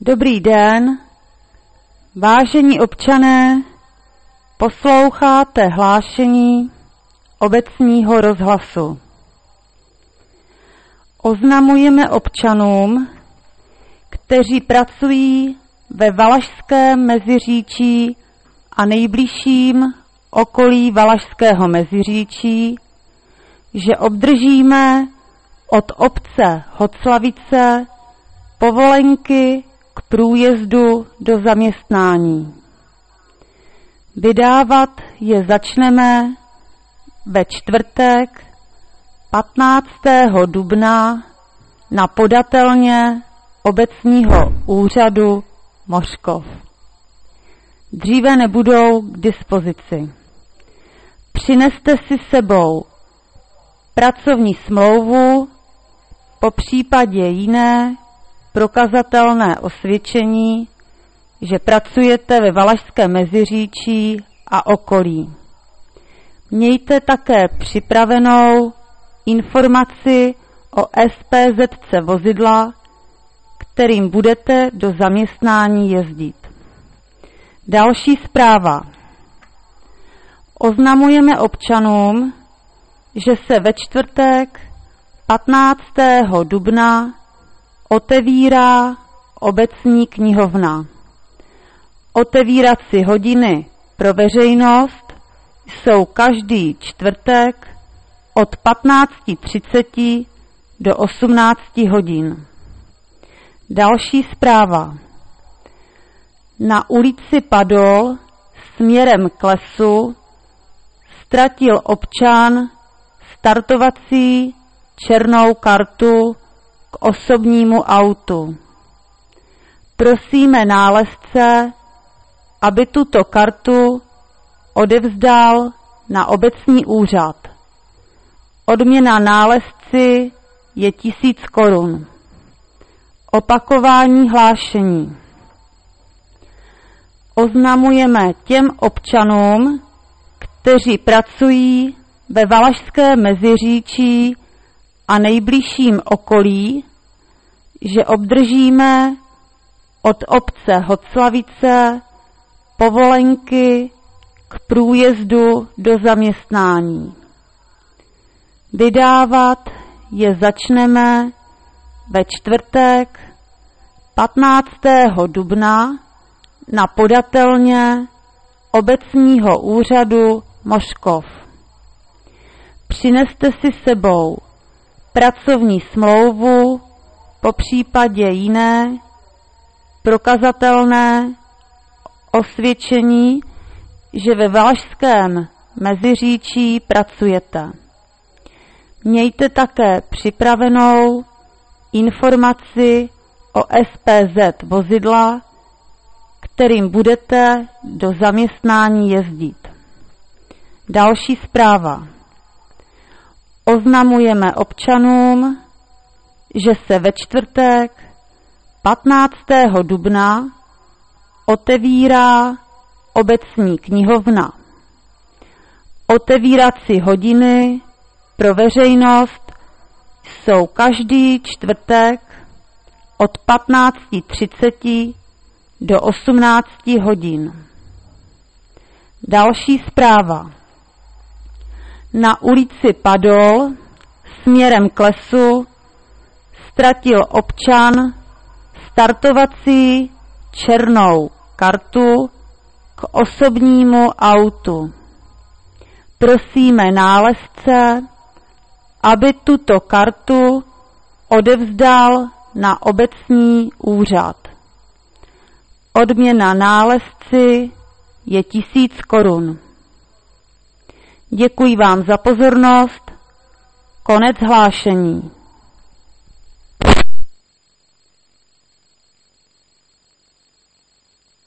Dobrý den, vážení občané, posloucháte hlášení obecního rozhlasu. Oznamujeme občanům, kteří pracují ve Valašském Meziříčí a nejbližším okolí Valašského Meziříčí, že obdržíme od obce Hoclavice povolenky k průjezdu do zaměstnání. Vydávat je začneme ve čtvrtek 15. dubna na podatelně obecního úřadu Mořkov. Dříve nebudou k dispozici. Přineste si sebou pracovní smlouvu, popřípadě jiné prokazatelné osvědčení, že pracujete ve Valašském Meziříčí a okolí. Mějte také připravenou informaci o SPZ vozidla, kterým budete do zaměstnání jezdit. Další zpráva. Oznamujeme občanům, že se ve čtvrtek 15. dubna otevírá obecní knihovna. Otevírací hodiny pro veřejnost jsou každý čtvrtek od 15:30 do 18 hodin. Další zpráva. Na ulici Padol směrem k lesu ztratil občan startovací černou kartu k osobnímu autu. Prosíme nálezce, aby tuto kartu odevzdal na obecní úřad. Odměna nálezci je 1000 korun. Opakování hlášení. Oznamujeme těm občanům, kteří pracují ve Valašském Meziříčí a nejbližším okolí, že obdržíme od obce Hoclavice povolenky k průjezdu do zaměstnání. Vydávat je začneme ve čtvrtek 15. dubna na podatelně obecního úřadu Mořkov. Přineste si sebou pracovní smlouvu, popřípadě jiné prokazatelné osvědčení, že ve Valašském Meziříčí pracujete. Mějte také připravenou informaci o SPZ vozidla, kterým budete do zaměstnání jezdit. Další zpráva. Oznamujeme občanům, že se ve čtvrtek 15. dubna otevírá obecní knihovna. Otevírací hodiny pro veřejnost jsou každý čtvrtek od 15:30 do 18 hodin. Další zpráva. Na ulici Padol směrem k lesu ztratil občan startovací černou kartu k osobnímu autu. Prosíme nálezce, aby tuto kartu odevzdal na obecní úřad. Odměna nálezci je 1000 korun. Děkuji vám za pozornost. Konec hlášení.